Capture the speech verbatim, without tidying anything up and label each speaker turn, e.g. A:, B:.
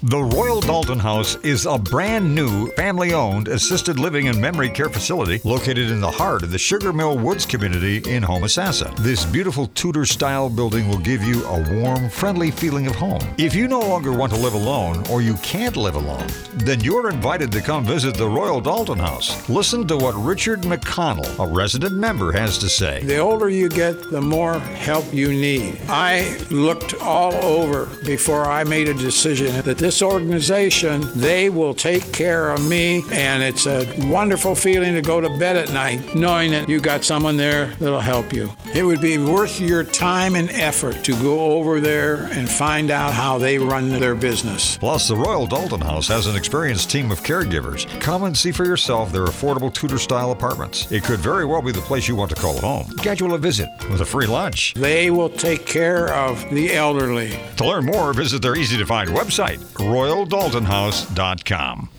A: The Royal Dalton House is a brand new, family-owned, assisted living and memory care facility located in the heart of the Sugar Mill Woods community in Homosassa. This beautiful Tudor-style building will give you a warm, friendly feeling of home. If you no longer want to live alone or you can't live alone, then you're invited to come visit the Royal Dalton House. Listen to what Richard McConnell, a resident member, has to say.
B: The older you get, the more help you need. I looked all over before I made a decision that this organization, they will take care of me, and it's a wonderful feeling to go to bed at night knowing that you got someone there that'll help you. It would be worth your time and effort to go over there and find out how they run their business.
A: Plus, the Royal Dalton House has an experienced team of caregivers. Come and see for yourself their affordable Tudor-style apartments. It could very well be the place you want to call home. Schedule a visit with a free lunch.
B: They will take care of the elderly.
A: To learn more, visit their easy-to-find website, royal dalton house dot com.